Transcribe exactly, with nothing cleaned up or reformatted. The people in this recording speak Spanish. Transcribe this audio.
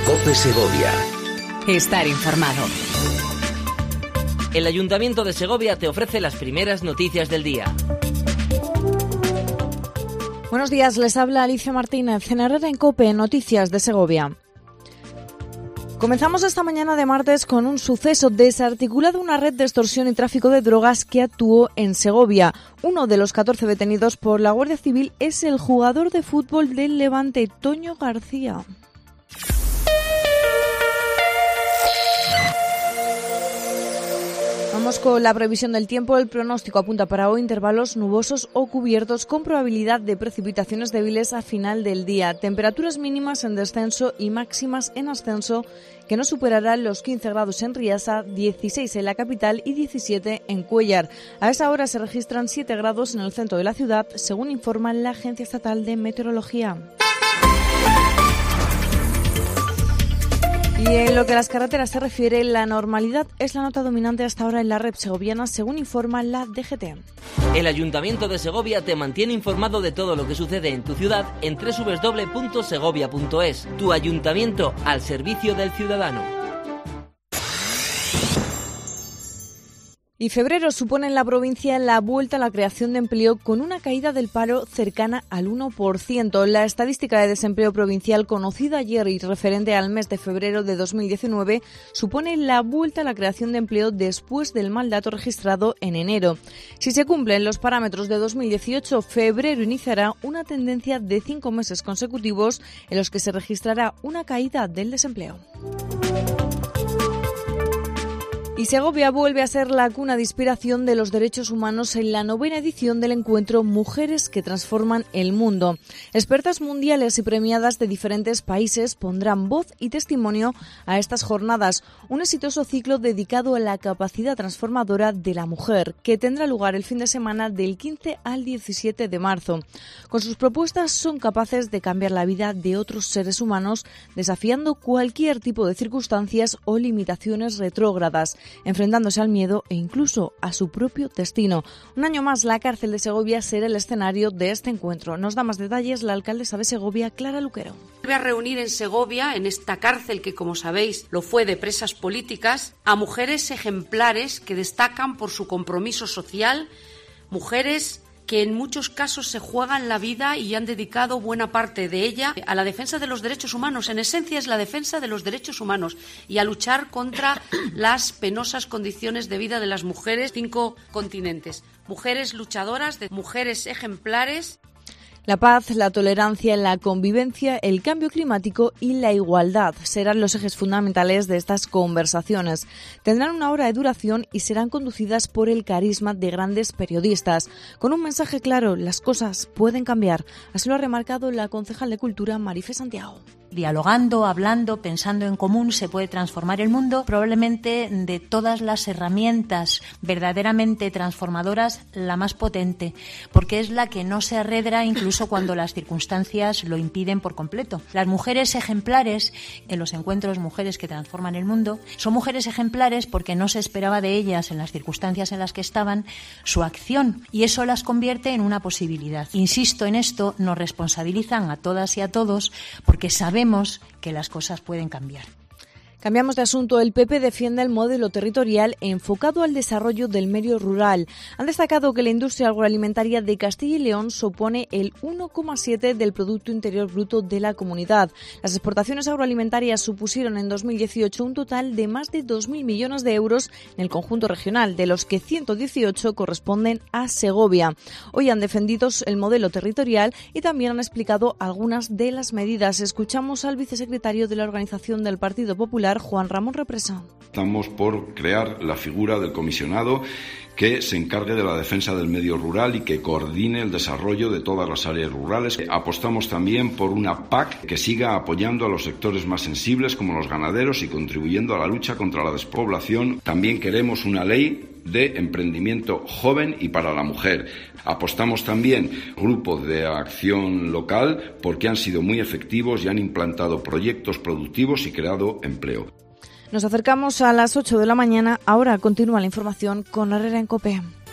COPE Segovia. Estar informado. El Ayuntamiento de Segovia te ofrece las primeras noticias del día. Buenos días, les habla Alicia Martínez en Herrera en COPE, Noticias de Segovia. Comenzamos esta mañana de martes con un suceso: desarticulada una red de extorsión y tráfico de drogas que actuó en Segovia. Uno de los catorce detenidos por la Guardia Civil es el jugador de fútbol del Levante, Toño García. Vamos con la previsión del tiempo. El pronóstico apunta para hoy intervalos nubosos o cubiertos con probabilidad de precipitaciones débiles a final del día. Temperaturas mínimas en descenso y máximas en ascenso que no superarán los quince grados en Riasa, dieciséis en la capital y diecisiete en Cuéllar. A esa hora se registran siete grados en el centro de la ciudad, según informa la Agencia Estatal de Meteorología. Y en lo que a las carreteras se refiere, la normalidad es la nota dominante hasta ahora en la red segoviana, según informa la D G T. El Ayuntamiento de Segovia te mantiene informado de todo lo que sucede en tu ciudad en doble u doble u doble u punto segovia punto es. Tu ayuntamiento al servicio del ciudadano. Y febrero supone en la provincia la vuelta a la creación de empleo con una caída del paro cercana al uno por ciento. La estadística de desempleo provincial conocida ayer y referente al mes de febrero de dos mil diecinueve supone la vuelta a la creación de empleo después del mal dato registrado en enero. Si se cumplen los parámetros de dos mil dieciocho, febrero iniciará una tendencia de cinco meses consecutivos en los que se registrará una caída del desempleo. Y Segovia vuelve a ser la cuna de inspiración de los derechos humanos en la novena edición del encuentro Mujeres que Transforman el Mundo. Expertas mundiales y premiadas de diferentes países pondrán voz y testimonio a estas jornadas, un exitoso ciclo dedicado a la capacidad transformadora de la mujer, que tendrá lugar el fin de semana del quince al diecisiete de marzo. Con sus propuestas son capaces de cambiar la vida de otros seres humanos, desafiando cualquier tipo de circunstancias o limitaciones retrógradas, enfrentándose al miedo e incluso a su propio destino. Un año más, la cárcel de Segovia será el escenario de este encuentro. Nos da más detalles la alcaldesa de Segovia, Clara Luquero. Vuelve a reunir en Segovia, en esta cárcel que, como sabéis, lo fue de presas políticas, a mujeres ejemplares que destacan por su compromiso social, mujeres que en muchos casos se juegan la vida y han dedicado buena parte de ella a la defensa de los derechos humanos. En esencia es la defensa de los derechos humanos y a luchar contra las penosas condiciones de vida de las mujeres en cinco continentes. Mujeres luchadoras, de mujeres ejemplares. La paz, la tolerancia, la convivencia, el cambio climático y la igualdad serán los ejes fundamentales de estas conversaciones. Tendrán una hora de duración y serán conducidas por el carisma de grandes periodistas. Con un mensaje claro, las cosas pueden cambiar. Así lo ha remarcado la concejal de Cultura, Marife Santiago. Dialogando, hablando, pensando en común, se puede transformar el mundo. Probablemente de todas las herramientas verdaderamente transformadoras, la más potente, porque es la que no se arredra incluso cuando las circunstancias lo impiden por completo. Las mujeres ejemplares en los encuentros Mujeres que Transforman el Mundo son mujeres ejemplares porque no se esperaba de ellas, en las circunstancias en las que estaban, su acción, y eso las convierte en una posibilidad. Insisto en esto, nos responsabilizan a todas y a todos porque sabemos que las cosas pueden cambiar. Cambiamos de asunto. El P P defiende el modelo territorial enfocado al desarrollo del medio rural. Han destacado que la industria agroalimentaria de Castilla y León supone el uno coma siete del Producto Interior Bruto de la comunidad. Las exportaciones agroalimentarias supusieron en dos mil dieciocho un total de más de dos mil millones de euros en el conjunto regional, de los que ciento dieciocho corresponden a Segovia. Hoy han defendido el modelo territorial y también han explicado algunas de las medidas. Escuchamos al vicesecretario de la Organización del Partido Popular, Juan Ramón Represa. Estamos por crear la figura del comisionado que se encargue de la defensa del medio rural y que coordine el desarrollo de todas las áreas rurales. Apostamos también por una P A C que siga apoyando a los sectores más sensibles como los ganaderos y contribuyendo a la lucha contra la despoblación. También queremos una ley de emprendimiento joven y para la mujer. Apostamos también grupos de acción local porque han sido muy efectivos y han implantado proyectos productivos y creado empleo. Nos acercamos a las ocho de la mañana. Ahora continúa la información con Herrera en COPE.